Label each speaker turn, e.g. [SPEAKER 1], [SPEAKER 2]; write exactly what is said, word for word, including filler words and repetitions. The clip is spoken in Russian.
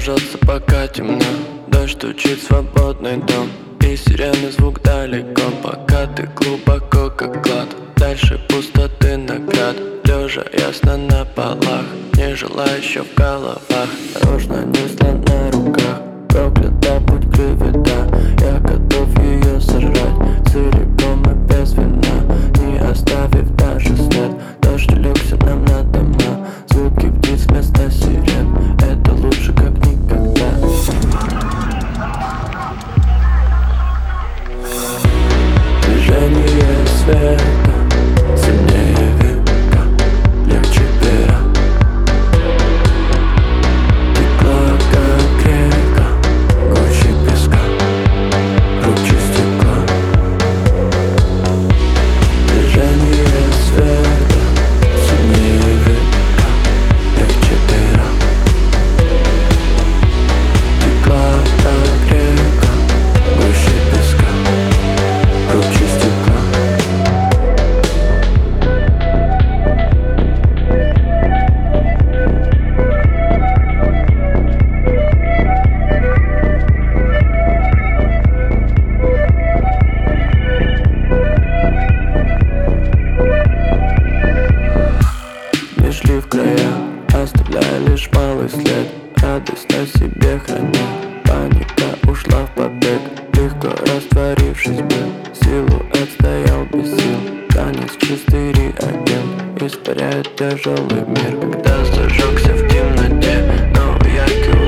[SPEAKER 1] продолжаться, пока темно. Дождь стучит в свободный дом, и сирены звук далеко. Пока ты глубоко, как клад, дальше пустоты наград. Лежа ясно на полах, не желающих в головах. Дорожная несла на руках, проклята путь клевета. Я готов ее сожрать целиком и без вина, не оставив даже след. Дождь улегся нам на дома, звуки птиц вместо сирен. Это лучше как никогда. Движение света сильнее ветра, легче пера. Текла как река, гуще песка, круче стекла. Движение света сильнее ветра, легче пера. Текла как река, гуще песка, круче стекла. Не шли в края, оставляя лишь малый след. Радость на себе храня, паника ушла в побег. Легко растворившись бы, силуэт стоял без сил. Танец чистый реагент, испаряет тяжелый мир. Когда зажегся в темноте новый яркий